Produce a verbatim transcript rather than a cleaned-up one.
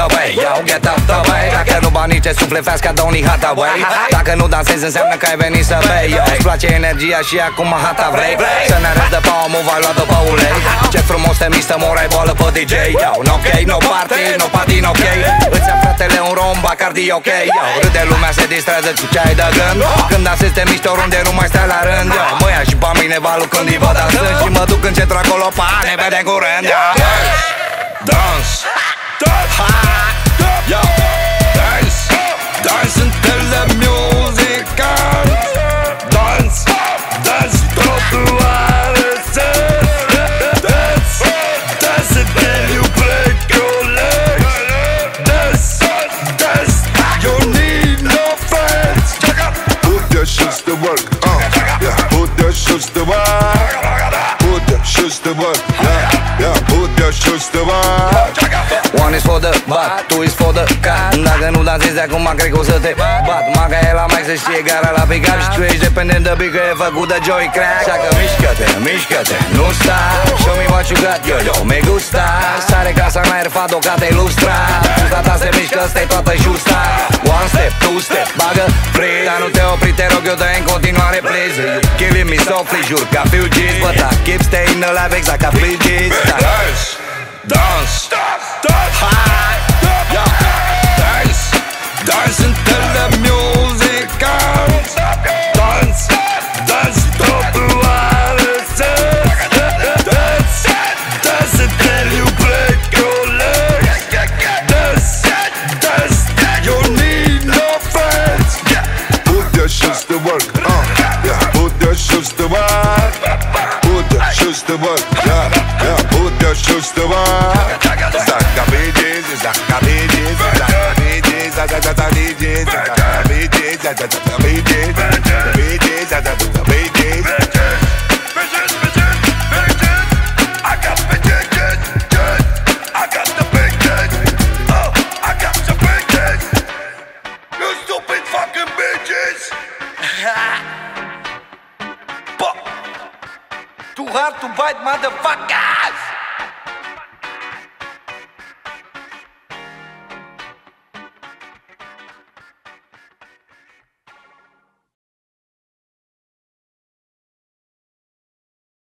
way, yo, get out the way. Dacă nu bani ce suflet fast ca Donny Hathaway. Dacă nu dansezi înseamnă că ai venit să bei, yo. Îți place energia și acum hata vrei să ne arăți de palmul, vai lua după ulei. Ce frumos te miștă, morai boală pe D J, yo. No ok, no party, no party, no ok. Îți ia fratele un rom, Bacardi, ok, yo. Râde lumea, se distrează cu ce ai de gând. Când dansezi te miști oriunde, nu mai stai la rând, yo. Mă ia și pe mine valul când îi văd dansând. Și mă duc în centru acolo, pa, ne vedem curând, yo. Dans, ha, yo. Dance, dance until the music comes. Dance, dance totul are sens. Dance, dance until you break your legs. Dance, dance, you need no friends. Put your shoes to work, uh, yeah. Put your shoes to work. Put your shoes to work, yeah, yeah. Put your shoes to work. One is for the bat, two is for the cat. Dacă nu dansezi de acum, cred că o să te bat. Maga e la max, să știe gara la pick-up. Și tu ești dependent de big, că e făcut de joy crack. Așa că mișcă-te, mișcă-te, nu sta. Show me what you got, yo, yo, me gusta. Sare casa în aer, fado, ca te ilustra. Justa ta se mișcă, stai toată justa. One step, two step, bagă free. Dar nu te opri, te rog, eu dă în continuare, please. You killing me softly, jur, ca few G's. But I keep staying alive, exact ca Phil G's. Dance, dance, ha, yo. Dance, dance until the music comes. Dance, dance, totul are sens. Dance, dance until you break your legs. Dance, dance, you need no friends. Put your shoes to work, uh, yeah. Put your shoes to work. Put your shoes to work, yeah, yeah. Put your shoes to work. Zaka bitches, zaka bitches, zaka bitches, zaka zaka bitches, zaka bitches, zaka zaka bitches, zaka bitches, zaka zaka bitches. Bitches, bitches, bitches. I got bitches, bitches. I got the bitches. Oh, I got the bitches. You stupid fucking bitches. Too hard to bite, motherfucker.